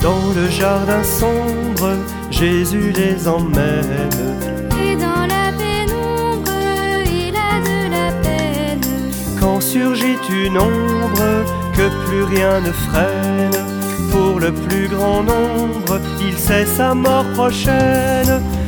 Dans le jardin sombre, Jésus les emmène. Et dans la pénombre, il a de la peine. Quand surgit une ombre que plus rien ne freine, pour le plus grand nombre, il sait sa mort prochaine.